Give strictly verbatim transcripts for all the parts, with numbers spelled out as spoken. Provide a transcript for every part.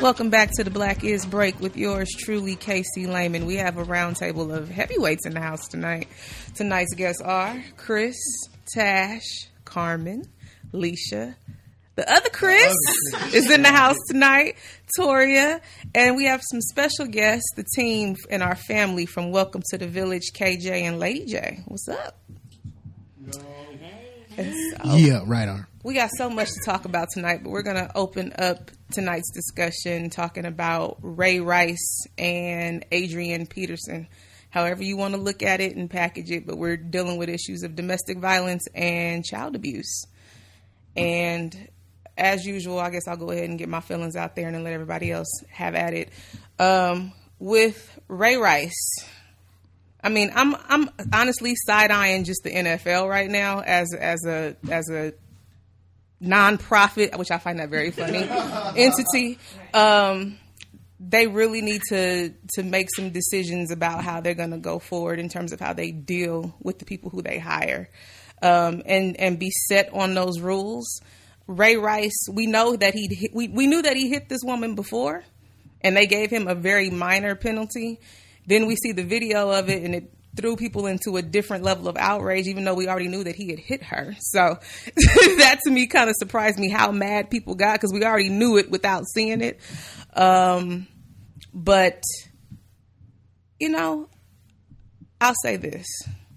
Welcome back to the Black Is Break with yours truly, Casey Lehman. We have a roundtable of heavyweights in the house tonight. Tonight's guests are Chris, Tash, Carmen, Leisha. The other Chris is in the house tonight, Toria, and we have some special guests, the team and our family from Welcome to the Village, K J and Lady J. What's up? So, yeah, right on. We got so much to talk about tonight, but we're going to open up tonight's discussion talking about Ray Rice and Adrian Peterson. However you want to look at it and package it, but we're dealing with issues of domestic violence and child abuse. And as usual, I guess I'll go ahead and get my feelings out there and then let everybody else have at it. Um, with Ray Rice, I mean, I'm I'm honestly side-eyeing just the N F L right now as as a as a nonprofit, which I find that very funny, entity. Um, they really need to to make some decisions about how they're going to go forward in terms of how they deal with the people who they hire, um, and and be set on those rules. Ray Rice, we know that he we we knew that he hit this woman before, and they gave him a very minor penalty. Then we see the video of it, and it threw people into a different level of outrage, even though we already knew that he had hit her. So that to me kind of surprised me how mad people got, because we already knew it without seeing it. Um, but, you know, I'll say this.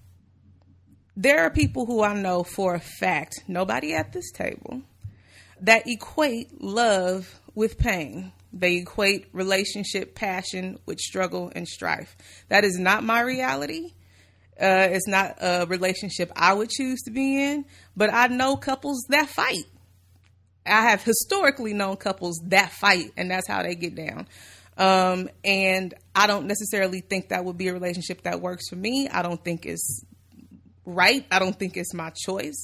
There are people who I know for a fact, nobody at this table, that equate love with pain. They equate relationship passion with struggle and strife. That is not my reality. Uh, it's not a relationship I would choose to be in, but I know couples that fight. I have historically known couples that fight, and that's how they get down. Um, and I don't necessarily think that would be a relationship that works for me. I don't think it's right. I don't think it's my choice.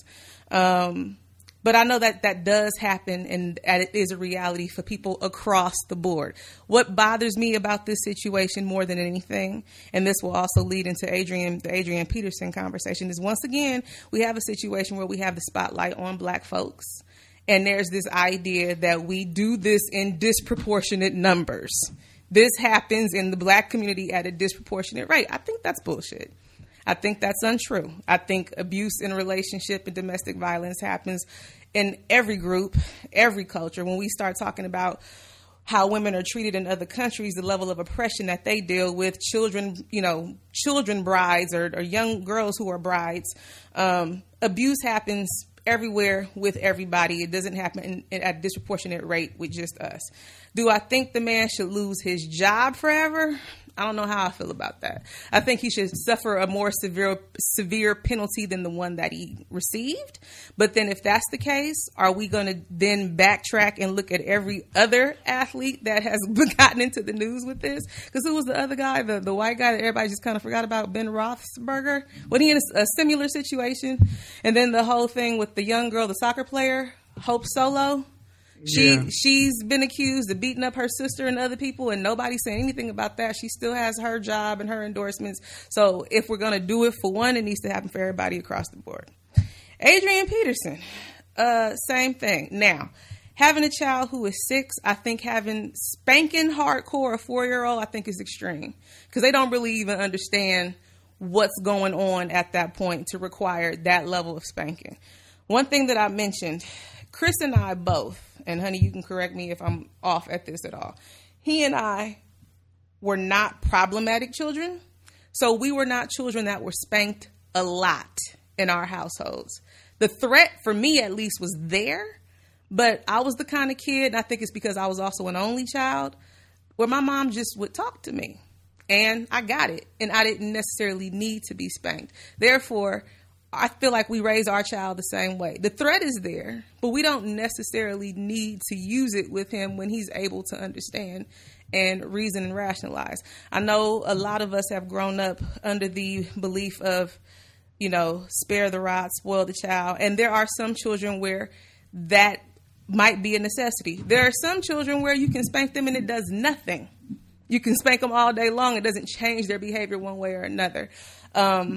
Um, But I know that that does happen, and it is a reality for people across the board. What bothers me about this situation more than anything, and this will also lead into Adrian, the Adrian Peterson conversation, is once again, we have a situation where we have the spotlight on black folks, and there's this idea that we do this in disproportionate numbers. This happens in the black community at a disproportionate rate. I think that's bullshit. I think that's untrue. I think abuse in a relationship and domestic violence happens in every group, every culture. When we start talking about how women are treated in other countries, the level of oppression that they deal with, children, you know, children brides or, or young girls who are brides, um, abuse happens everywhere with everybody. It doesn't happen in, in, at a disproportionate rate with just us. Do I think the man should lose his job forever? I don't know how I feel about that. I think he should suffer a more severe severe penalty than the one that he received. But then if that's the case, are we going to then backtrack and look at every other athlete that has gotten into the news with this? Because who was the other guy, the, the white guy that everybody just kind of forgot about, Ben Roethlisberger? Wasn't he in a, a similar situation? And then the whole thing with the young girl, the soccer player, Hope Solo. She yeah. She's been accused of beating up her sister and other people, and nobody's saying anything about that. She still has her job and her endorsements. So if we're going to do it for one, it needs to happen for everybody across the board. Adrian Peterson, uh, same thing. Now, having a child who is six, I think having spanking hardcore a four-year-old, I think is extreme, because they don't really even understand what's going on at that point to require that level of spanking. One thing that I mentioned, Chris and I both, and honey, you can correct me if I'm off at this at all. He and I were not problematic children. So we were not children that were spanked a lot in our households. The threat, for me at least, was there. But I was the kind of kid, and I think it's because I was also an only child, where my mom just would talk to me. And I got it. And I didn't necessarily need to be spanked. Therefore, I feel like we raise our child the same way. The threat is there, but we don't necessarily need to use it with him when he's able to understand and reason and rationalize. I know a lot of us have grown up under the belief of, you know, spare the rod, spoil the child. And there are some children where that might be a necessity. There are some children where you can spank them and it does nothing. You can spank them all day long. It doesn't change their behavior one way or another. Um,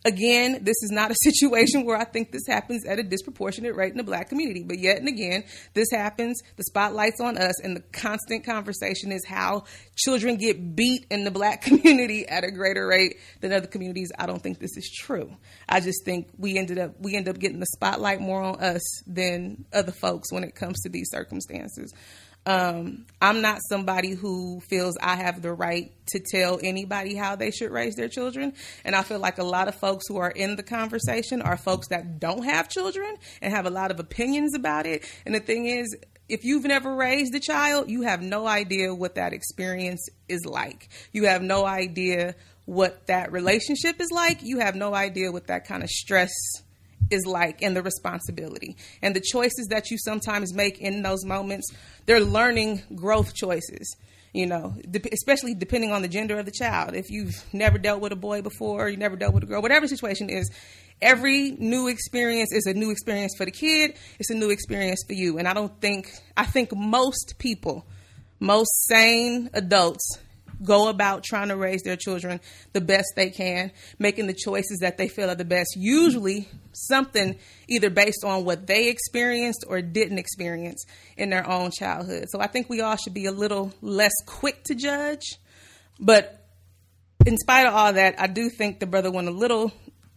Again, this is not a situation where I think this happens at a disproportionate rate in the black community. But yet and again, this happens. The spotlight's on us, and the constant conversation is how children get beat in the black community at a greater rate than other communities. I don't think this is true. I just think we ended up we end up getting the spotlight more on us than other folks when it comes to these circumstances. Um, I'm not somebody who feels I have the right to tell anybody how they should raise their children. And I feel like a lot of folks who are in the conversation are folks that don't have children and have a lot of opinions about it. And the thing is, if you've never raised a child, you have no idea what that experience is like. You have no idea what that relationship is like. You have no idea what that kind of stress is like, and the responsibility and the choices that you sometimes make in those moments. They're learning growth choices, you know, de- especially depending on the gender of the child. If you've never dealt with a boy before, you never dealt with a girl, whatever the situation is, every new experience is a new experience for the kid. It's a new experience for you. And I don't think, I think most people, most sane adults go about trying to raise their children the best they can, making the choices that they feel are the best, usually something either based on what they experienced or didn't experience in their own childhood. So I think we all should be a little less quick to judge. But in spite of all that, I do think the brother went a little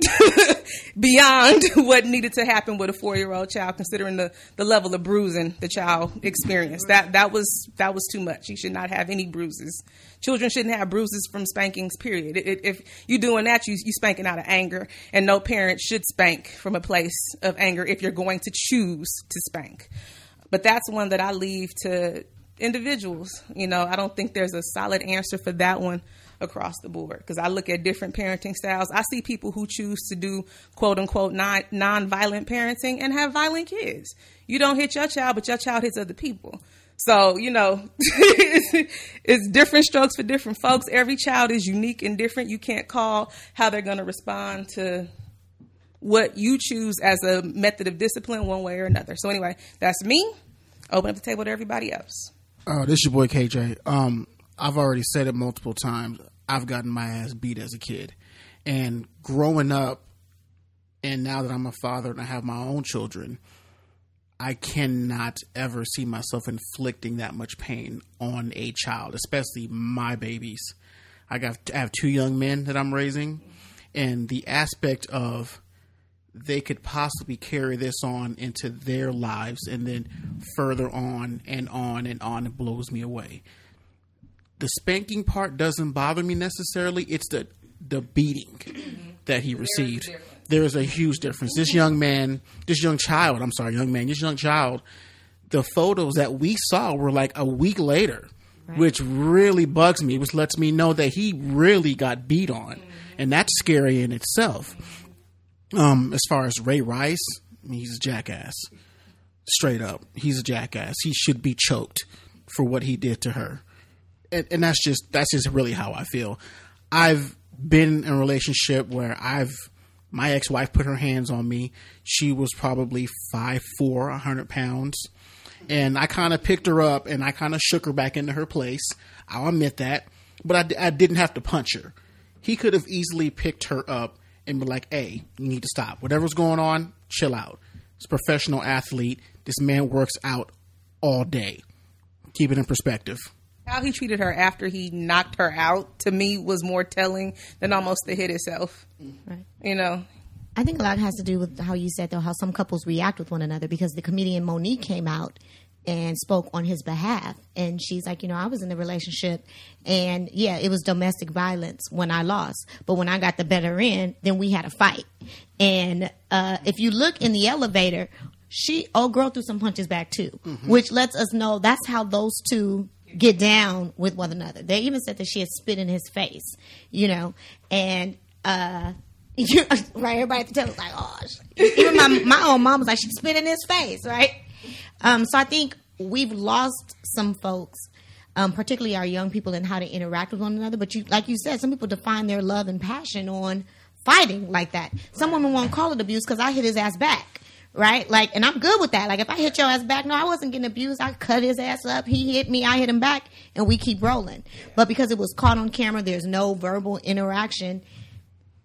beyond what needed to happen with a four-year-old child, considering the, the level of bruising the child experienced. That that was that was too much. He should not have any bruises. Children shouldn't have bruises from spankings, period. If, if you're doing that, you you spanking out of anger, and no parent should spank from a place of anger if you're going to choose to spank. But that's one that I leave to individuals. You know, I don't think there's a solid answer for that one across the board, because I look at different parenting styles. I see people who choose to do quote unquote non non-violent parenting and have violent kids. You don't hit your child, but your child hits other people. So, you know, it's different strokes for different folks. Every child is unique and different. You can't call how they're going to respond to what you choose as a method of discipline one way or another. So anyway, that's me. Open up the table to everybody else. Uh, this is your boy K J. Um, I've already said it multiple times. I've gotten my ass beat as a kid. And growing up, and now that I'm a father and I have my own children, I cannot ever see myself inflicting that much pain on a child, especially my babies. I got I have two young men that I'm raising, and the aspect of they could possibly carry this on into their lives and then further on and on and on, it blows me away. The spanking part doesn't bother me necessarily. It's the the beating mm-hmm. that he received. There is a huge difference. This young man, this young child, I'm sorry, young man, this young child, the photos that we saw were like a week later, right. Which really bugs me, which lets me know that he really got beat on. Mm-hmm. And that's scary in itself. Um, as far as Ray Rice, I mean, he's a jackass. Straight up. He's a jackass. He should be choked for what he did to her. And, and that's just that's just really how I feel. I've been in a relationship where I've my ex-wife put her hands on me. She was probably five foot four, one hundred pounds. And I kind of picked her up and I kind of shook her back into her place. I'll admit that. But I, I didn't have to punch her. He could have easily picked her up and be like, hey, you need to stop. Whatever's going on, chill out. He's a professional athlete. This man works out all day. Keep it in perspective. How he treated her after he knocked her out, to me, was more telling than almost the hit itself. Right. You know? I think a lot has to do with how you said, though, how some couples react with one another, because the comedian Monique came out and spoke on his behalf. And she's like, you know, I was in a relationship and, yeah, it was domestic violence when I lost. But when I got the better end, then we had a fight. And uh, if you look in the elevator, she, old girl threw some punches back, too, mm-hmm. which lets us know that's how those two get down with one another. They even said that she had spit in his face, you know, and uh, you, right, everybody at the table was like, oh, even my my own mom was like, she spit in his face, right? Um, so I think we've lost some folks, um, particularly our young people, in how to interact with one another. But you, like you said, some people define their love and passion on fighting like that. Some women won't call it abuse because I hit his ass back. Right? Like, and I'm good with that. Like, if I hit your ass back, no, I wasn't getting abused. I cut his ass up. He hit me. I hit him back, and we keep rolling. But because it was caught on camera, there's no verbal interaction.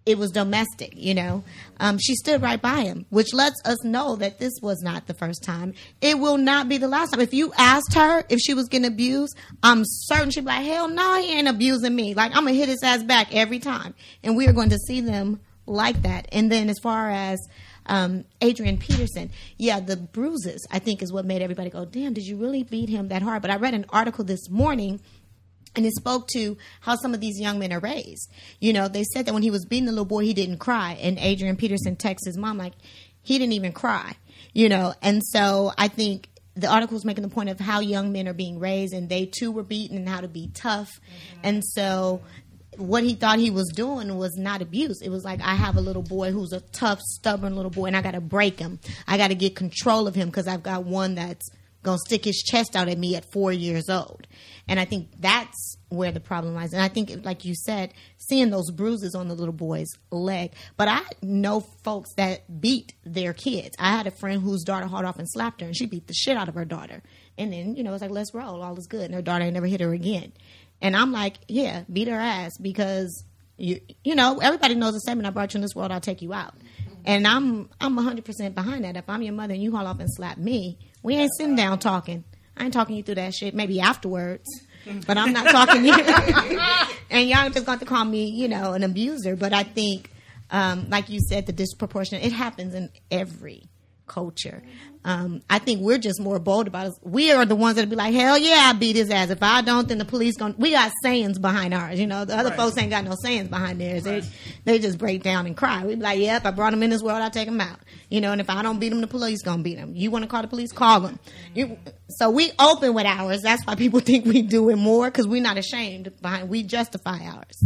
it was domestic, you know. Um, she stood right by him, which lets us know that this was not the first time. It will not be the last time. If you asked her if she was getting abused, I'm certain she'd be like, hell no, he ain't abusing me. Like, I'm going to hit his ass back every time. And we are going to see them like that. And then as far as um, Adrian Peterson, yeah, the bruises, I think, is what made everybody go, damn, did you really beat him that hard? But I read an article this morning, and it spoke to how some of these young men are raised. You know, they said that when he was beating the little boy, he didn't cry. And Adrian Peterson texts his mom, like, he didn't even cry. You know, and so I think the article was making the point of how young men are being raised, and they too were beaten, and how to be tough. Mm-hmm. And so what he thought he was doing was not abuse. It was like, I have a little boy who's a tough, stubborn little boy, and I got to break him. I got to get control of him because I've got one that's going to stick his chest out at me at four years old. And I think that's where the problem lies. And I think, like you said, seeing those bruises on the little boy's leg. But I know folks that beat their kids. I had a friend whose daughter hauled off and slapped her, and she beat the shit out of her daughter. And then, you know, it's like, let's roll. All is good. And her daughter ain't never hit her again. And I'm like, yeah, beat her ass because, you you know, everybody knows the statement, I brought you in this world, I'll take you out. And I'm I'm one hundred percent behind that. If I'm your mother and you haul off and slap me, we ain't sitting down talking. I ain't talking you through that shit. Maybe afterwards. But I'm not talking you. And y'all just got to call me, you know, an abuser. But I think, um, like you said, the disproportionate, it happens in every culture. Um, I think we're just more bold about it. We are the ones that be like, hell yeah, I beat his ass. If I don't, then the police going we got sayings behind ours. You know, the other right. folks ain't got no sayings behind theirs. Right. They, they just break down and cry. We be like, yep, I brought him in this world, I'll take him out. You know, and if I don't beat him, the police going to beat him. You want to call the police? Call them. You, so we open with ours. That's why people think we do it more, because we're not ashamed behind, we justify ours.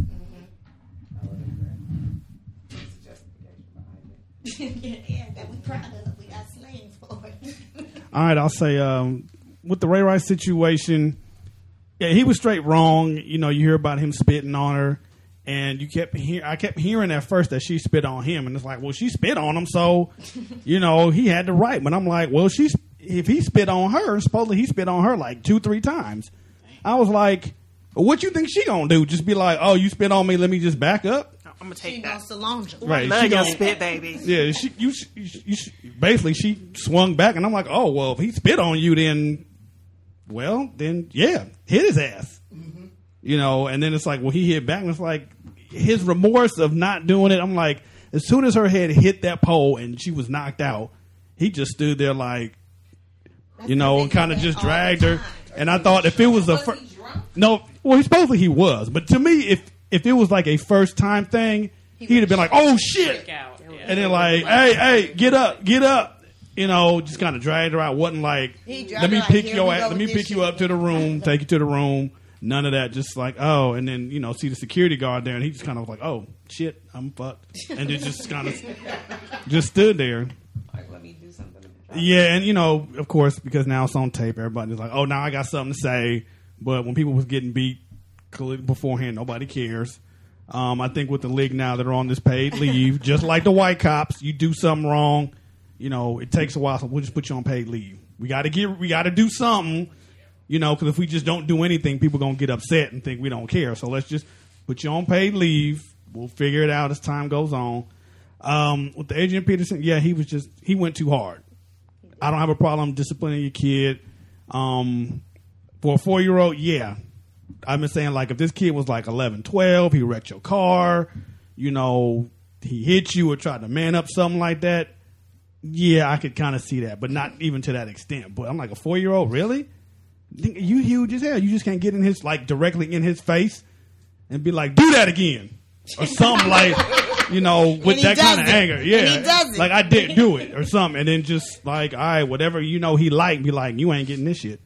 yeah, yeah, that we proud of. We got slang for it. All right, I'll say um, with the Ray Rice situation, yeah, he was straight wrong. You know, you hear about him spitting on her, and you kept hear I kept hearing at first that she spit on him, and it's like, well, she spit on him, so you know he had the right. But I'm like, well, she's if he spit on her, supposedly he spit on her like two, three times. I was like, well, what you think she gonna do? Just be like, oh, you spit on me, let me just back up? I'm gonna take she that. Solange. Right, love she your gonna spit, baby. Yeah, she, you, you, you, basically she swung back, and I'm like, oh well, if he spit on you, then, well, then yeah, hit his ass. Mm-hmm. You know, and then it's like, well, he hit back, and it's like his remorse of not doing it. I'm like, as soon as her head hit that pole and she was knocked out, he just stood there like, That's you know, and kind of just dragged her. And I thought if it was a fir- no, well, supposedly he was, but to me, if if it was like a first time thing, he'd have been like, oh shit. And then like, hey, hey, get up, get up. You know, just kind of dragged her out. Wasn't like, let me pick your ass, let me pick you up to the room, take you to the room. None of that. Just like, oh, and then, you know, see the security guard there, and he just kind of was like, oh shit, I'm fucked. And it just kind of just stood there. Like, let me do something. Yeah, and you know, of course, because now it's on tape, everybody's like, oh, now I got something to say. But when people was getting beat beforehand, nobody cares. Um, I think with the league now that are on this paid leave, just like the white cops, you do something wrong, you know, it takes a while, so we'll just put you on paid leave. We got to get, we got to do something, you know, because if we just don't do anything, people gonna get upset and think we don't care. So let's just put you on paid leave. We'll figure it out as time goes on. Um, with the Adrian Peterson, yeah, he was just he went too hard. I don't have a problem disciplining your kid. Um, for a four-year-old, yeah. I've been saying, like, if this kid was, like, eleven, twelve, he wrecked your car, you know, he hit you or tried to man up, something like that, yeah, I could kind of see that, but not even to that extent. But I'm like, a four-year-old, really? You huge as hell. You just can't get in his, like, directly in his face and be like, do that again. Or something like, you know, with that kind of anger. Yeah. Like, I didn't do it or something. And then just, like, all right, whatever, you know, he liked, be like, you ain't getting this shit.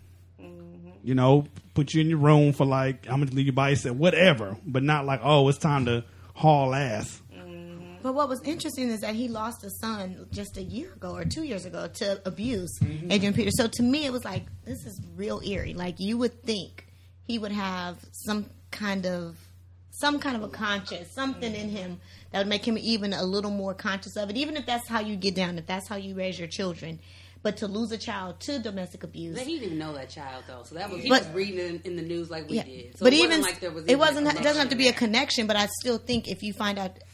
You know, put you in your room for like, I'm going to leave you by yourself, whatever. But not like, oh, it's time to haul ass. But what was interesting is that he lost a son just a year ago or two years ago to abuse, mm-hmm. Adrian Peterson. So to me, it was like, this is real eerie. Like, you would think he would have some kind of, some kind of a conscience, something in him that would make him even a little more conscious of it, even if that's how you get down, if that's how you raise your children. But to lose a child to domestic abuse, but he didn't even know that child though, so that was he but, was reading in, in the news like we yeah. did. So but it even wasn't like there was it wasn't. It doesn't have to be there. a connection. But I still think if you find out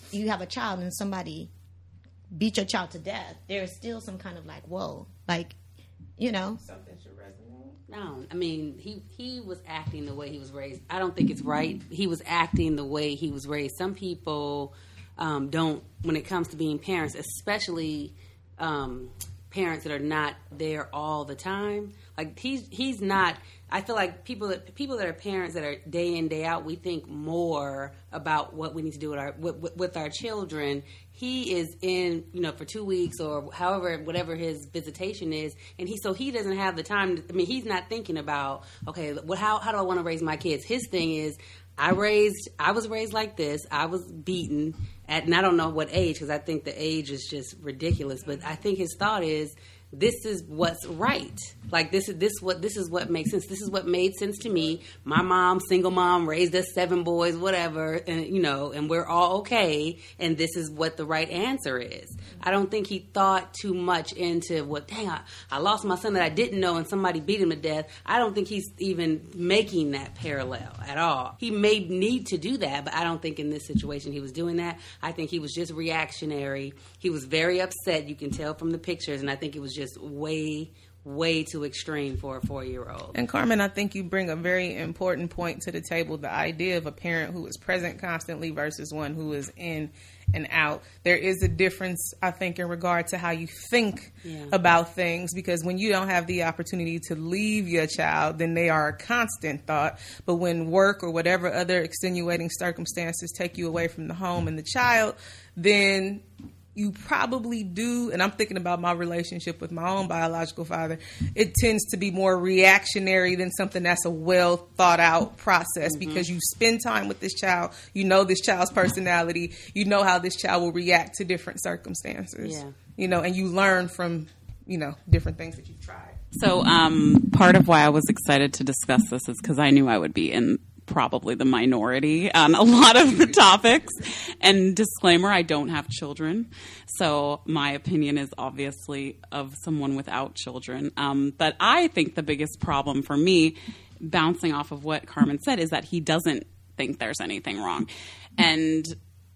you have a child and somebody beat your child to death, there's still some kind of like, whoa, like, you know. Something should resonate. No, I mean, he, he was acting the way he was raised. I don't think it's right. He was acting the way he was raised. Some people um, don't, when it comes to being parents, especially um, parents that are not there all the time. Like, he's he's not, I feel like people that, people that are parents that are day in, day out, we think more about what we need to do with our with, with our children. He is in, you know, for two weeks or however, whatever his visitation is, and he so he doesn't have the time. To, I mean, he's not thinking about, okay, what how how do I want to raise my kids? His thing is, I raised, I was raised like this. I was beaten at, and I don't know what age, because I think the age is just ridiculous. But I think his thought is, this is what's right. Like, this is this what this is what makes sense. This is what made sense to me. My mom, single mom, raised us seven boys, whatever, and you know, and we're all okay. And this is what the right answer is. I don't think he thought too much into what. Dang, I, I lost my son that I didn't know, and somebody beat him to death. I don't think he's even making that parallel at all. He may need to do that, but I don't think in this situation he was doing that. I think he was just reactionary. He was very upset. You can tell from the pictures, and I think it was just way, way too extreme for a four-year-old. And Carmen, I think you bring a very important point to the table, the idea of a parent who is present constantly versus one who is in and out. There is a difference, I think, in regard to how you think yeah. about things, because when you don't have the opportunity to leave your child, then they are a constant thought. But when work or whatever other extenuating circumstances take you away from the home and the child, then you probably do, and I'm thinking about my relationship with my own biological father, it tends to be more reactionary than something that's a well thought out process, mm-hmm. because you spend time with this child, you know this child's personality, you know how this child will react to different circumstances, yeah. you know, and you learn from, you know, different things that you've tried. So um, part of why I was excited to discuss this is because I knew I would be in probably the minority on a lot of the topics. And disclaimer, I don't have children. So my opinion is obviously of someone without children. Um, but I think the biggest problem for me, bouncing off of what Carmen said, is that he doesn't think there's anything wrong. And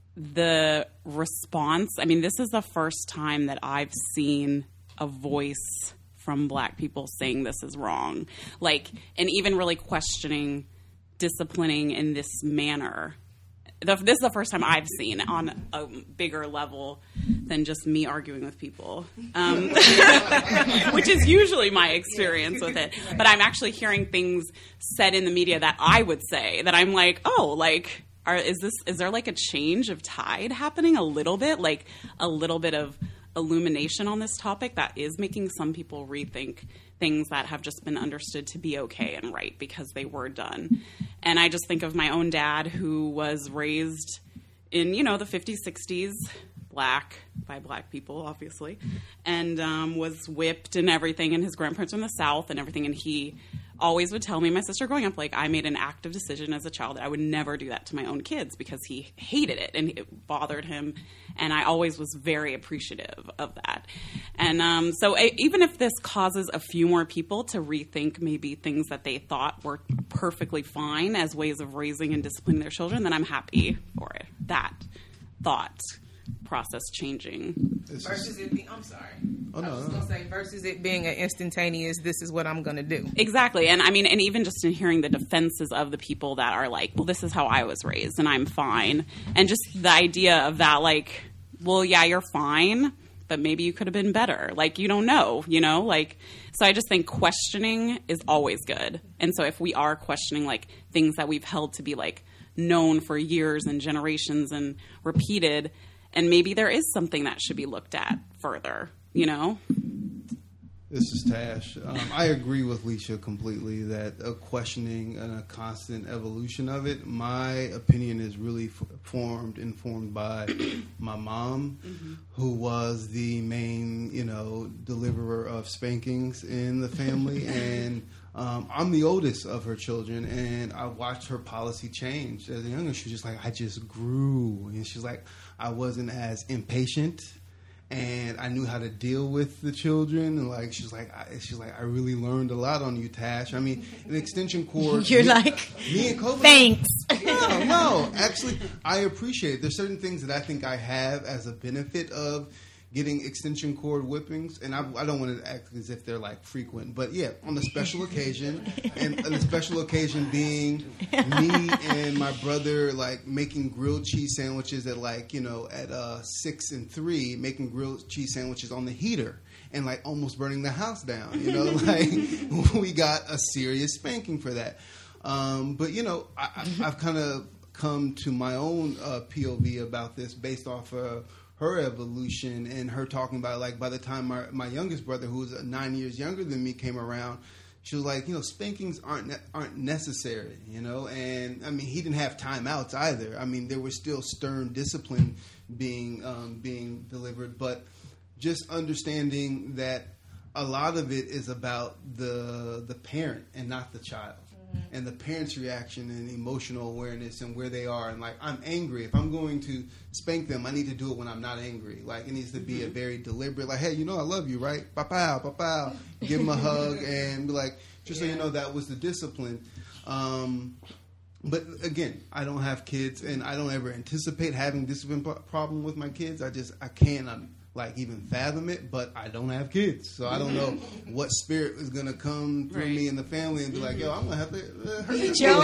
the response, I mean, this is the first time that I've seen a voice from Black people saying this is wrong. Like, and even really questioning disciplining in this manner. The, this is the first time I've seen on a bigger level than just me arguing with people, um, which is usually my experience with it. But I'm actually hearing things said in the media that I would say that I'm like, oh, like, are, is this, is there like a change of tide happening a little bit? Like a little bit of illumination on this topic that is making some people rethink things that have just been understood to be okay and right because they were done. And I just think of my own dad, who was raised in, you know, the fifties, sixties, Black, by Black people, obviously, and um, was whipped and everything, and his grandparents were in the South and everything, and he always would tell me, my sister growing up, like, I made an active decision as a child that I would never do that to my own kids because he hated it and it bothered him, and I always was very appreciative of that. And um, so I, even if this causes a few more people to rethink maybe things that they thought were perfectly fine as ways of raising and disciplining their children, then I'm happy for it. That thought process changing. Versus it being, I'm sorry. Oh, no, I was no. going to say, versus it being an instantaneous, this is what I'm going to do. Exactly. And I mean, and even just in hearing the defenses of the people that are like, well, this is how I was raised and I'm fine. And just the idea of that, like, well, yeah, you're fine, but maybe you could have been better. Like, you don't know, you know, like, so I just think questioning is always good. And so if we are questioning like things that we've held to be like known for years and generations and repeated, and maybe there is something that should be looked at further, you know? This is Tash. Um, I agree with Leisha completely that a questioning and a constant evolution of it, my opinion is really f- formed, informed by my mom, mm-hmm. who was the main, you know, deliverer of spankings in the family. And um, I'm the oldest of her children, and I watched her policy change. As a younger, she was just like, I just grew. And she's like, I wasn't as impatient. And I knew how to deal with the children, and like she's like, I, she's like, I really learned a lot on you, Tash. I mean, an extension cord. You're me, like, me and Kobe. Thanks. No, no, no. Actually, I appreciate it. There's certain things that I think I have as a benefit of getting extension cord whippings, and I, I don't want to act as if they're like frequent, but yeah, on a special occasion, and on a special occasion being me and my brother like making grilled cheese sandwiches at like, you know, at uh, six and three, making grilled cheese sandwiches on the heater and like almost burning the house down, you know, like we got a serious spanking for that. Um, but you know, I, I, I've kind of come to my own uh, P O V about this based off of her evolution and her talking about, like, by the time my, my youngest brother, who was nine years younger than me, came around, she was like, you know, spankings aren't ne- aren't necessary, you know. And I mean, he didn't have timeouts either. I mean, there was still stern discipline being um, being delivered, but just understanding that a lot of it is about the the parent and not the child. And the parent's reaction and emotional awareness and where they are. And like, I'm angry. If I'm going to spank them, I need to do it when I'm not angry. Like, it needs to be a very deliberate, like, hey, you know I love you, right? Pa-pow, pa-pow. Give them a hug and be like, just yeah. so you know, that was the discipline. Um, but again, I don't have kids, and I don't ever anticipate having discipline problem with my kids. I just, I can't. I'm, like even fathom it, but I don't have kids, so I don't know what spirit is gonna come through right. me and the family and be like, "Yo, I'm gonna have to uh, hurt your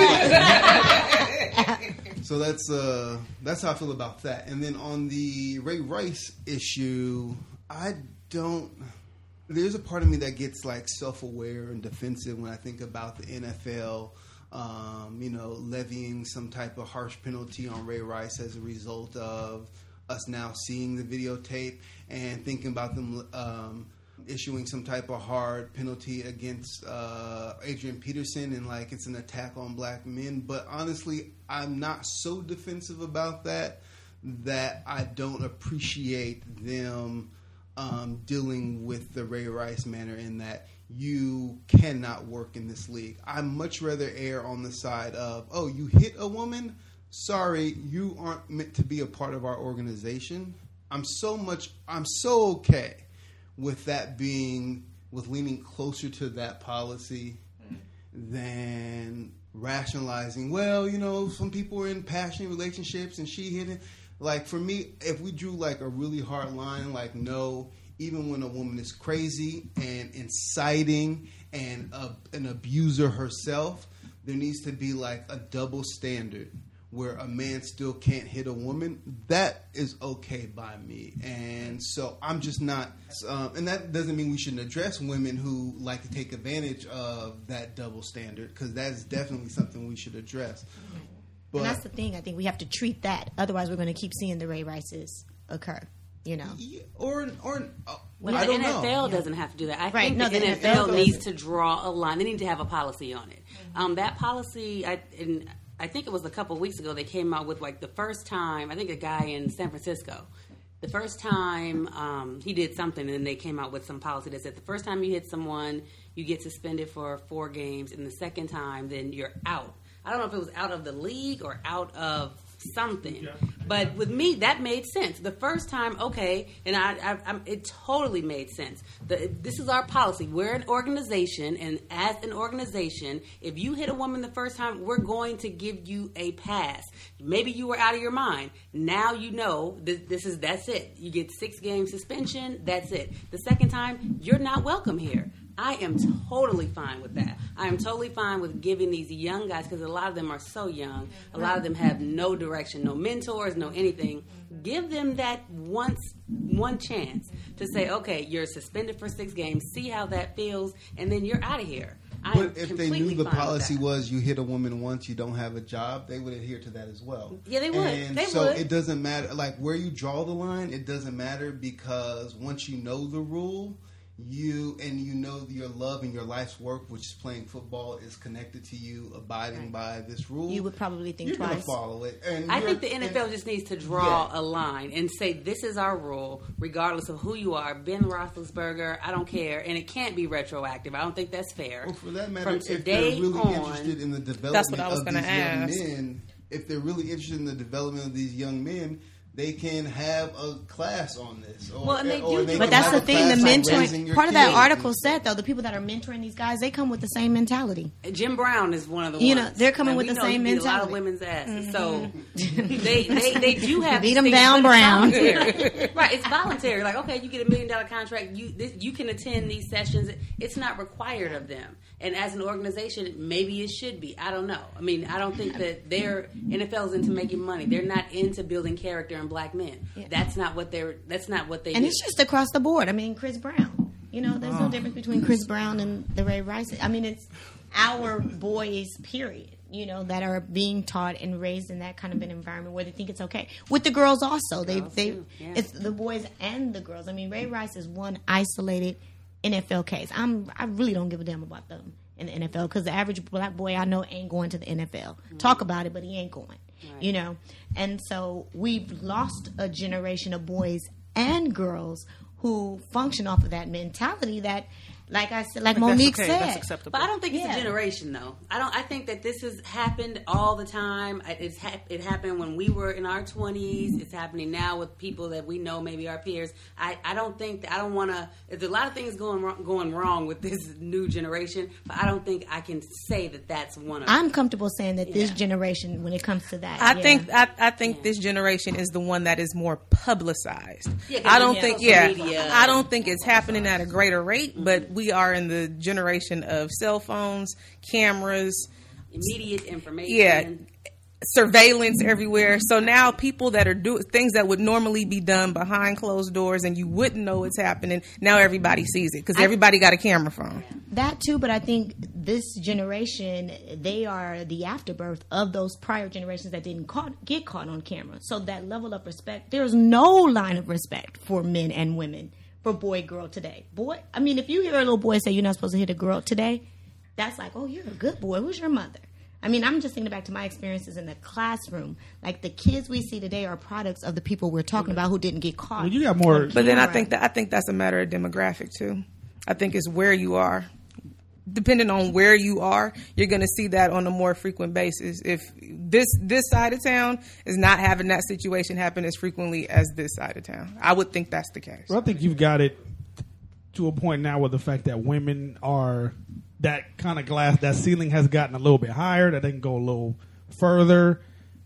ass." So that's uh, that's how I feel about that. And then on the Ray Rice issue, I don't. There's a part of me that gets like self-aware and defensive when I think about the N F L. Um, you know, levying some type of harsh penalty on Ray Rice as a result of us now seeing the videotape and thinking about them um, issuing some type of hard penalty against uh, Adrian Peterson and like it's an attack on black men. But honestly, I'm not so defensive about that that I don't appreciate them um, dealing with the Ray Rice manner in that you cannot work in this league. I'd much rather err on the side of, oh, you hit a woman? Sorry, you aren't meant to be a part of our organization. I'm so much, I'm so okay with that being, with leaning closer to that policy than rationalizing, well, you know, some people are in passionate relationships and she hit it. Like, for me, if we drew like a really hard line, like, no, even when a woman is crazy and inciting and a, an abuser herself, there needs to be like a double standard where a man still can't hit a woman. That is okay by me. And so I'm just not, um, and that doesn't mean we shouldn't address women who like to take advantage of that double standard, because that's definitely something we should address. But, and that's the thing. I think we have to treat that. Otherwise, we're going to keep seeing the Ray Rices occur. You know, yeah, or or uh, well, I the don't N F L know. doesn't have to do that. I right. think no, the, the N F L, N F L needs to draw a line. They need to have a policy on it. Mm-hmm. Um, that policy, I in, I think it was a couple of weeks ago. They came out with like the first time. I think a guy in San Francisco. The first time um, he did something, and then they came out with some policy that said the first time you hit someone, you get suspended for four games, and the second time, then you're out. I don't know if it was out of the league or out of something, but with me that made sense. The first time, okay, and I, I, I it totally made sense. The, this is our policy. We're an organization, and as an organization, if you hit a woman the first time, we're going to give you a pass. Maybe you were out of your mind. Now you know this, this is that's it. You get six game suspension. That's it. The second time, you're not welcome here. I am totally fine with that. I am totally fine with giving these young guys, because a lot of them are so young. A lot of them have no direction, no mentors, no anything. Give them that once, one chance to say, okay, you're suspended for six games, see how that feels, and then you're out of here. I but if they knew the policy was you hit a woman once, you don't have a job, they would adhere to that as well. Yeah, they would. And they so would. It doesn't matter, like where you draw the line, it doesn't matter, because once you know the rule, you and you know your love and your life's work, which is playing football, is connected to you abiding right. by this rule. You would probably think you're twice. You're going to follow it. And I think the N F L and, just needs to draw yeah. a line and say this is our rule, regardless of who you are. Ben Roethlisberger, I don't care, and it can't be retroactive. I don't think that's fair. Well, for that matter, From if they're today really on, interested in the development that's what I was of gonna these ask. young men, if they're really interested in the development of these young men, they can have a class on this. Or, Well, and they or do they do But can that's have the a thing. The class on raising mentoring your part of that kids. article said though, the people that are mentoring these guys, they come with the same mentality. Jim Brown is one of the You ones. know, they're coming And with we the know same he beat a lot of mentality. women's asses. So they, they they do have Beat to 'em think, down, but it's Brown. voluntary. Right? It's voluntary. Like, okay, you get a million dollar contract. You this, you can attend these sessions. It's not required of them. And as an organization, maybe it should be. I don't know. I mean, I don't think that they're N F L is into making money. They're not into building character in black men. Yeah. That's not what they're. That's not what they. And do. it's just across the board. I mean, Chris Brown. You know, there's no difference between Chris Brown and the Ray Rice. I mean, it's our boys, period. You know, that are being taught and raised in that kind of an environment where they think it's okay. With the girls also, they Girls they too, yeah. it's the boys and the girls. I mean, Ray Rice is one isolated N F L case. I'm I really don't give a damn about them in the N F L because the average black boy I know ain't going to the N F L. Mm-hmm. Talk about it, but he ain't going. You know, and so we've lost a generation of boys and girls who function off of that mentality that, like I said, like But Monique that's okay. said, That's acceptable. But I don't think it's Yeah. a generation, though. I don't. I think that this has happened all the time. I- It's hap- it happened when we were in our twenties. It's happening now with people that we know, maybe our peers. I, I don't think that, I don't want to. There's a lot of things going wrong, going wrong with this new generation, but I don't think I can say that that's one of them. I'm comfortable saying that this Yeah. generation, when it comes to that, I yeah. think I, I think this generation is the one that is more publicized. Yeah, 'cause I don't yeah, think social yeah media. I don't think it's happening at a greater rate, but we are in the generation of cell phones, cameras, Immediate information. yeah, surveillance everywhere. So now people that are doing things that would normally be done behind closed doors and you wouldn't know it's happening, now everybody sees it because everybody got a camera phone. that too. But I think this generation, they are the afterbirth of those prior generations that didn't caught, get caught on camera. So that level of respect, there's no line of respect for men and women, for boy, girl today. Boy, I mean, if you hear a little boy say you're not supposed to hit a girl today, that's like, oh, you're a good boy. Who's your mother? I mean, I'm just thinking back to my experiences in the classroom. Like the kids we see today are products of the people we're talking about who didn't get caught. Well, you got more. But then I Right. think that I think that's a matter of demographic too. I think it's where you are. Depending on where you are, you're going to see that on a more frequent basis. If this this side of town is not having that situation happen as frequently as this side of town, I would think that's the case. Well, I think you've got it to a point now where the fact that women are that kind of glass, that ceiling has gotten a little bit higher, that they can go a little further,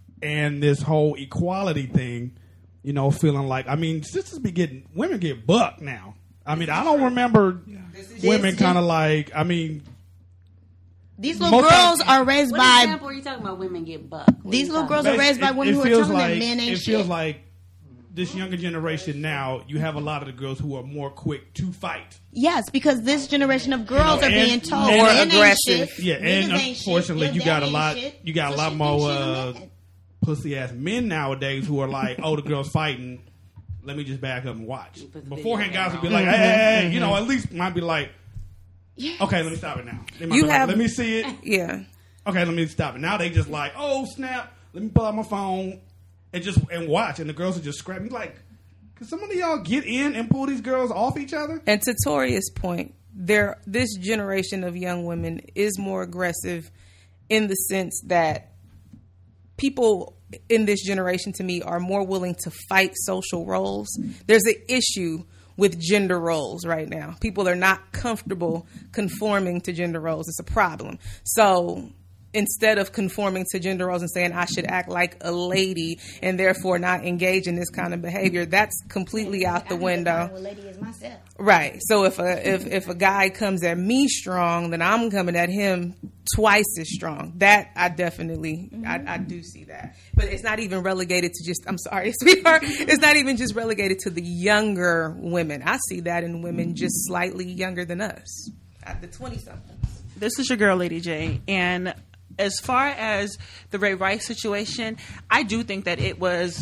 and this whole equality thing, you know, feeling like, I mean, sisters be getting, women get bucked now. I mean, I don't remember women kind of like, I mean, These little Most girls times- are raised What by example are you talking about? Women get bucked. What These are you little talking girls are about? raised by women who are feels telling them like, men ain't It feels shit. like this younger generation now, you have a lot of the girls who are more quick to fight. Yes, because this generation of girls You know, are being and told more men ain't aggressive. shit, Yeah, and niggas ain't shit, unfortunately, your you got dad a ain't lot. shit, You got a so lot shit more ain't shit uh, on men. pussy ass men nowadays who are like, "Oh, the girl's fighting. Let me just back up and watch." put the Beforehand, video guys would be down. like, "Hey, hey, hey," you know, at least might be like, "Okay, let me stop it now." They might You be like, have- let me see it. Yeah. Okay, let me stop it. Now they just like, "Oh snap! Let me pull out my phone and just and watch." And the girls are just scrapping. Like, can some of y'all get in and pull these girls off each other? And to Toria's point, there this generation of young women is more aggressive in the sense that people in this generation, to me, are more willing to fight social roles. There's an issue with gender roles right now. People are not comfortable conforming to gender roles. It's a problem. So instead of conforming to gender roles and saying I should act like a lady and therefore not engage in this kind of behavior, that's completely out the window. Lady is myself. Right. So if a if if a guy comes at me strong, then I'm coming at him twice as strong. That I definitely I, I do see that. But it's not even relegated to just I'm sorry, sweetheart. It's not even just relegated to the younger women. I see that in women just slightly younger than us. At the twenty somethings. This is your girl, Lady J, and as far as the Ray Rice situation, I do think that it was.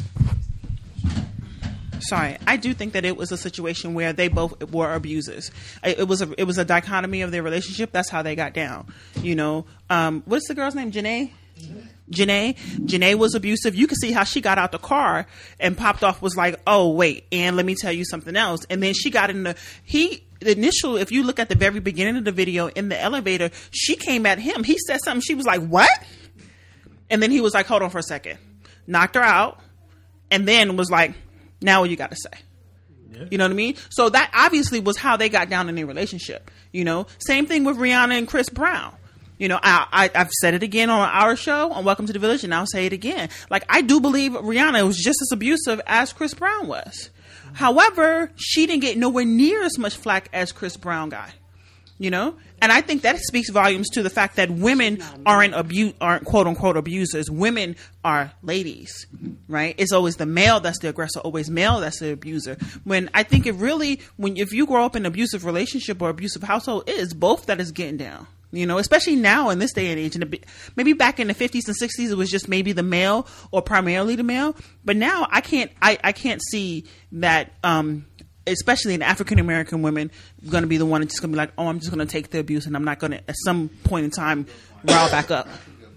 Sorry, I do think that it was a situation where they both were abusers. It it was a it was a dichotomy of their relationship. That's how they got down. You know, um, what's the girl's name? Janae. Janae. Janae was abusive. You can see how she got out the car and popped off. Was like, oh wait, and let me tell you something else. And then she got in the he. The initial, if you look at the very beginning of the video in the elevator, she came at him. He said something. She was like, what? And then he was like, hold on for a second. Knocked her out. and then was like, now what you got to say? Yeah. You know what I mean? So that obviously was how they got down in their relationship. You know, same thing with Rihanna and Chris Brown. You know, I, I, I've said it again on our show on Welcome to the Village, and I'll say it again. Like, I do believe Rihanna was just as abusive as Chris Brown was. However, she didn't get nowhere near as much flack as Chris Brown got. You know, and I think that speaks volumes to the fact that women aren't abu- aren't quote unquote abusers. Women are ladies, right? It's always the male that's the aggressor, always male that's the abuser. When I think it really, when if you grow up in an abusive relationship or abusive household, it is both that is getting down. You know, especially now in this day and age, and maybe back in the fifties and sixties, it was just maybe the male or primarily the male. But now I can't, I, I can't see that. Um, especially in African American women, going to be the one that's just going to be like, oh, I'm just going to take the abuse and I'm not going to, at some point in time, rile back up.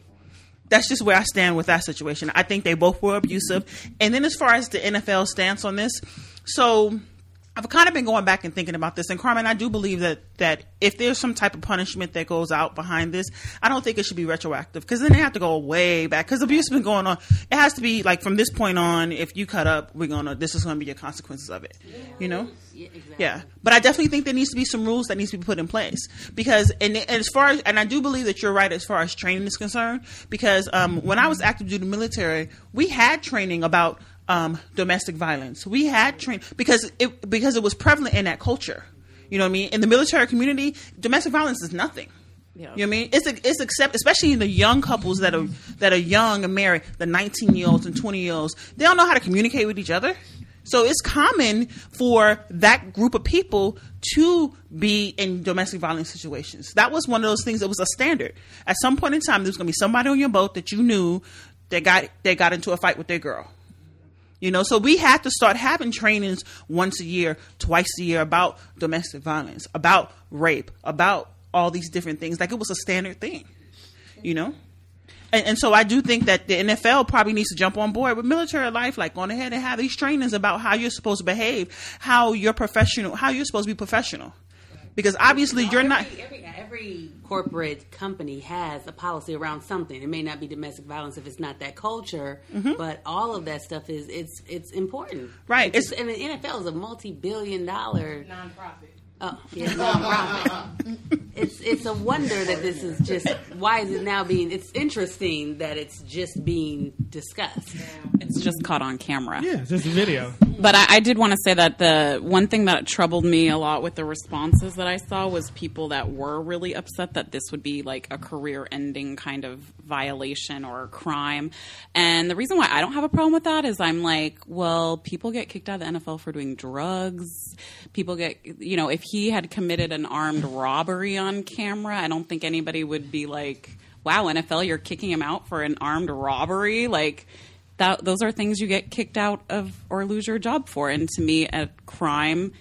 That's just where I stand with that situation. I think they both were abusive. And then as far as the N F L stance on this, so I've kind of been going back and thinking about this. And Carmen, I do believe that, that if there's some type of punishment that goes out behind this, I don't think it should be retroactive, because then they have to go way back, because abuse has been going on. It has to be like from this point on, if you cut up, we're going to, this is going to be your consequences of it, you know? Yeah, exactly. Yeah. But I definitely think there needs to be some rules that needs to be put in place, because, and, and as far as, and I do believe that you're right as far as training is concerned, because um, when I was active duty military, we had training about Um, domestic violence. We had trained because it because it was prevalent in that culture. You know what I mean? In the military community, domestic violence is nothing. Yeah. You know what I mean? It's it's accept, especially in the young couples that are that are young and married, the nineteen year olds and twenty year olds. They don't know how to communicate with each other. So it's common for that group of people to be in domestic violence situations. That was one of those things that was a standard. At some point in time, there was going to be somebody on your boat that you knew that got they got into a fight with their girl. You know, so we had to start having trainings once a year, twice a year about domestic violence, about rape, about all these different things. Like, it was a standard thing, you know? And, and so I do think that the N F L probably needs to jump on board with military life, like going ahead and have these trainings about how you're supposed to behave, how you're professional, how you're supposed to be professional. Because obviously you're every, not... Every, every corporate company has a policy around something. It may not be domestic violence if it's not that culture, mm-hmm. but all of that stuff is it's it's important. Right. It's, it's, and the N F L is a multi-billion dollar... Nonprofit. Oh, yeah, nonprofit. It's it's a wonder that this is just, why is it now being, it's interesting that it's just being discussed. It's just caught on camera. Yeah, it's just a video. But I, I did want to say that the one thing that troubled me a lot with the responses that I saw was people that were really upset that this would be like a career-ending kind of violation or crime. And the reason why I don't have a problem with that is I'm like, well, people get kicked out of the N F L for doing drugs. People get, you know, if he had committed an armed robbery on camera, I don't think anybody would be like, wow, N F L, you're kicking him out for an armed robbery? Like, that, those are things you get kicked out of or lose your job for. And to me, a crime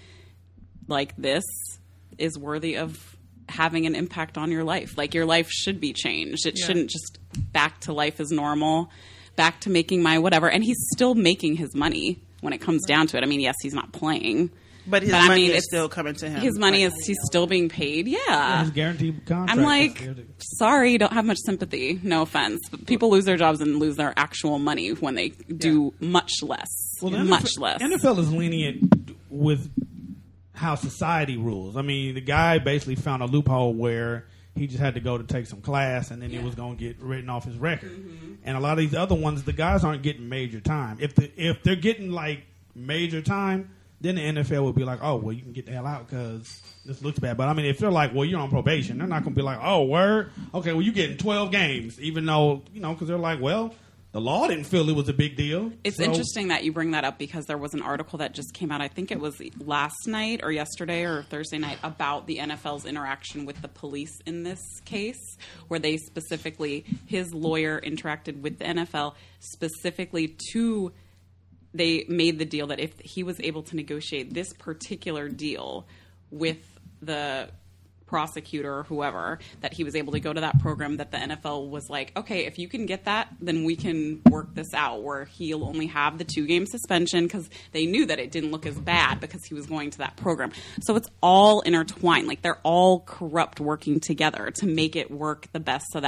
like this is worthy of having an impact on your life. Like, your life should be changed. It yeah. shouldn't just back to life as normal, back to making my whatever. And he's still making his money when it comes down to it. I mean, yes, he's not playing. But his but, money I mean, is still coming to him. His money is, he's still being paid. Yeah. yeah his guaranteed contract. I'm like, sorry, don't have much sympathy. No offense. But people lose their jobs and lose their actual money when they do yeah. much less. Well, much N F L, less. N F L is lenient with how society rules. I mean, the guy basically found a loophole where he just had to go to take some class and then yeah. it was going to get written off his record. Mm-hmm. And a lot of these other ones, the guys aren't getting major time. If the, if they're getting like major time, then the N F L would be like, oh, well, you can get the hell out because this looks bad. But, I mean, if they're like, well, you're on probation, they're not going to be like, oh, word? Okay, well, you're getting twelve games, even though, you know, because they're like, well, the law didn't feel it was a big deal. It's so interesting that you bring that up because there was an article that just came out, I think it was last night or yesterday or Thursday night, about the N F L's interaction with the police in this case, where they specifically, his lawyer interacted with the N F L specifically to... They made the deal that if he was able to negotiate this particular deal with the prosecutor or whoever, that he was able to go to that program, that the N F L was like, okay, if you can get that, then we can work this out where he'll only have the two-game suspension, because they knew that it didn't look as bad because he was going to that program. So it's all intertwined. Like, they're all corrupt working together to make it work the best so that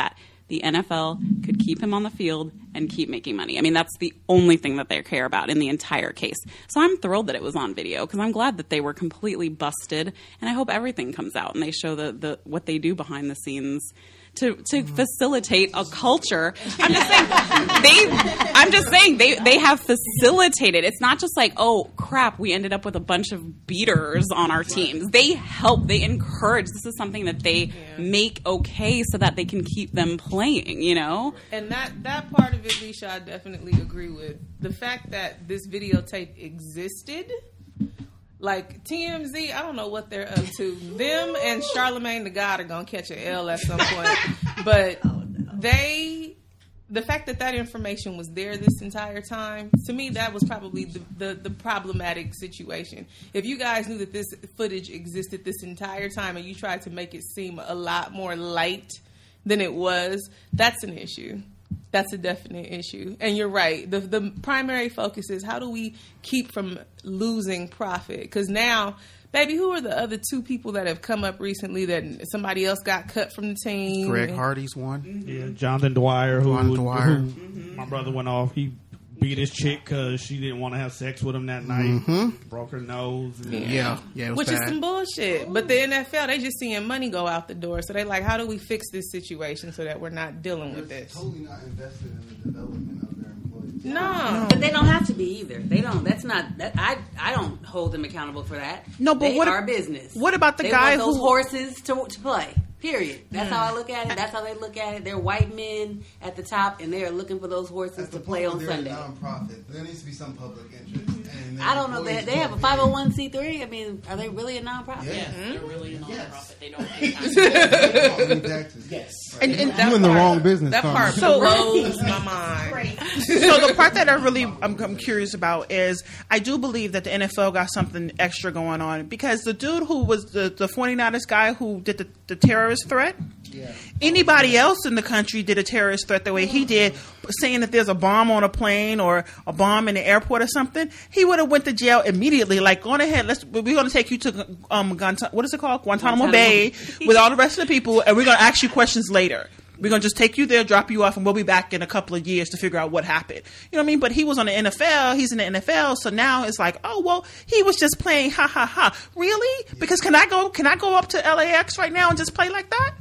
the N F L could keep him on the field and keep making money. I mean, that's the only thing that they care about in the entire case. So I'm thrilled that it was on video because I'm glad that they were completely busted, and I hope everything comes out and they show the, the what they do behind the scenes to to facilitate a culture. I'm just saying they I'm just saying they they have facilitated. It's not just like, oh crap, we ended up with a bunch of beaters on our teams. They help, they encourage. This is something that they yeah. make okay so that they can keep them playing, you know? And that that part of it, Leisha, I definitely agree with. The fact that this videotape existed, like T M Z, I don't know what they're up to. Them and Charlemagne the God are gonna catch an L at some point. But oh, no. they, the fact that that information was there this entire time, to me, that was probably the, the, the problematic situation. If you guys knew that this footage existed this entire time and you tried to make it seem a lot more light than it was, that's an issue. That's a definite issue. And you're right. The the primary focus is how do we keep from losing profit? Because now, baby, who are the other two people that have come up recently that somebody else got cut from the team? Greg Hardy's one. Mm-hmm. Yeah, Jonathan Dwyer, who, Jonathan Dwyer. who mm-hmm. my brother went off. He beat his chick because she didn't want to have sex with him that night. Mm-hmm. Broke her nose. And, yeah, yeah, yeah it was which bad. is some bullshit. But the N F L, they just seeing money go out the door. So they like, how do we fix this situation so that we're not dealing with this? Totally not invested in the development of their employees. No, but they don't have to be either. They don't. That's not. That, I I don't hold them accountable for that. No, but they what are ab- business. What about the they guy want those who horses to to play? Period. That's how I look at it. That's how they look at it. They're white men at the top, and they are looking for those horses That's to the play point on where they're Sunday. a non-profit. There needs to be some public interest. And their I don't know. They, employees they have a get five oh one c three. I mean, are they really a nonprofit? Yeah. Yes, they're really a nonprofit. Yes. They don't pay taxes. paid. Taxes. Yes. Right. And- and you that in the part- wrong business. That Carmen. part So- blows my mind. so the part that I really I'm, I'm curious about is I do believe that the N F L got something extra going on because the dude who was the, the 49ers guy who did the, the terrorist threat, Yeah. anybody else in the country did a terrorist threat the way he did, saying that there's a bomb on a plane or a bomb in the airport or something, he would have went to jail immediately. Like, go on ahead, let's we're going to take you to um Guant- what is it called Guantanamo, Guantanamo. Bay with all the rest of the people, and we're going to ask you questions later. We're going to just take you there, drop you off, and we'll be back in a couple of years to figure out what happened. You know what I mean? But he was on the N F L. He's in the N F L. So now it's like, oh, well, he was just playing ha, ha, ha. Really? Because can I go Can I go up to L A X right now and just play like that?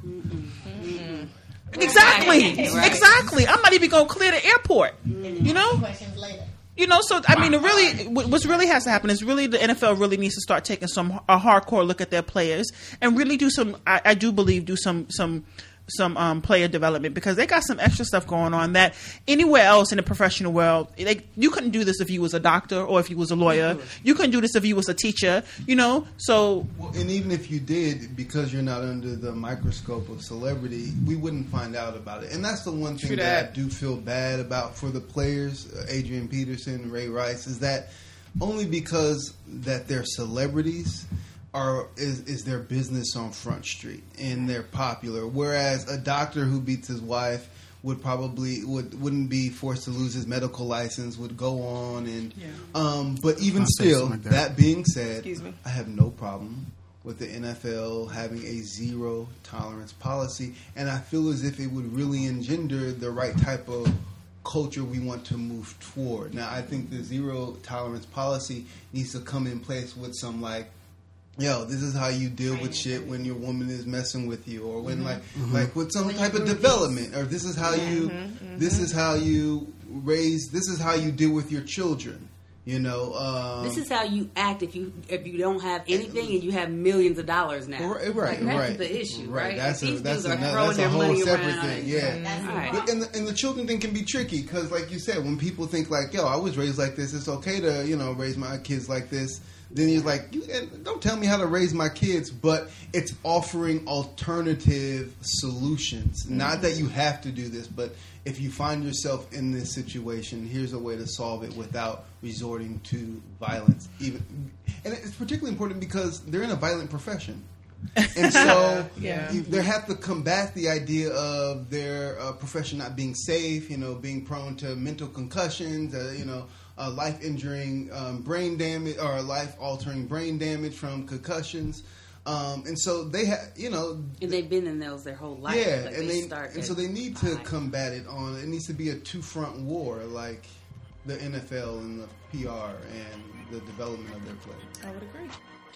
Mm-mm. Exactly. Right. Exactly. I'm not even going to clear the airport. You know? Questions later. You know, so I mean, it really, what what's really has to happen is really the N F L really needs to start taking some a hardcore look at their players and really do some. I, I do believe do some some some um, player development because they got some extra stuff going on that anywhere else in the professional world, they, you couldn't do this if you was a doctor or if you was a lawyer. You couldn't do this if you was a teacher. You know, so Well, and even if you did, because you're not under the microscope of celebrity, we wouldn't find out about it. And that's the one thing True that. that. I do feel bad about for the players, uh, Adrian Peterson, Ray Rice, is that only because that they're celebrities are is, is their business on Front Street and they're popular. Whereas a doctor who beats his wife would probably would wouldn't be forced to lose his medical license, would go on and Yeah. um but even I'll say still, something like that. that. being said, Excuse me. I have no problem with the N F L having a zero tolerance policy, and I feel as if it would really engender the right type of culture we want to move toward. Now, I think the zero tolerance policy needs to come in place with some like, yo, this is how you deal with shit when your woman is messing with you, or when like like with some type of development, or this is how you this is how you raise, this is how you deal with your children. You know, um, This is how you act if you if you don't have anything and you have millions of dollars now. Right, right, Like, that's right. the issue, Right, right? that's Like, a these that's dudes a, are throwing that's a their whole money separate around. thing. Yeah, That's right. But, and the, and the children thing can be tricky because, like you said, when people think like, "Yo, I was raised like this. It's okay to you know raise my kids like this." Then you're like, you, "Don't tell me how to raise my kids," but it's offering alternative solutions. Mm-hmm. Not that you have to do this, but if you find yourself in this situation, here's a way to solve it without resorting to violence. Even, and it's particularly important because they're in a violent profession. And so Yeah. you, they have to combat the idea of their uh, profession not being safe, you know, being prone to mental concussions, uh, you know, uh, life-injuring um, brain damage or life-altering brain damage from concussions. Um, and so they have, you know, and they've been in those their whole life. yeah, like and they, they, start and so they need to combat it on. It needs to be a two front war, like the N F L and the P R and the development of their players. I would agree.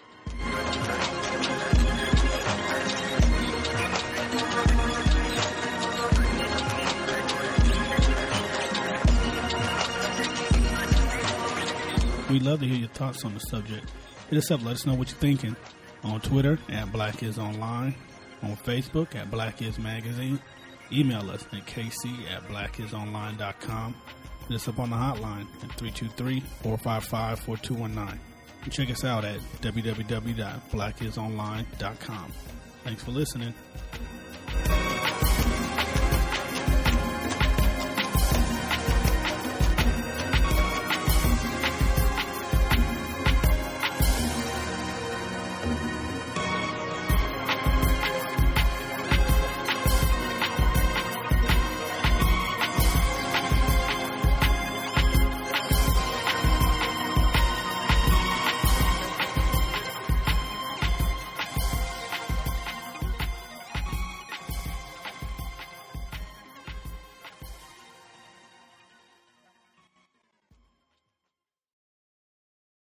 We'd love to hear your thoughts on the subject. Hit us up, let us know what you're thinking. On Twitter at Black Is Online, on Facebook at Black Is Magazine. Email us at k c at black is online dot com. Hit us up on the hotline at three two three, four five five, four two one nine. And check us out at w w w dot black is online dot com. Thanks for listening.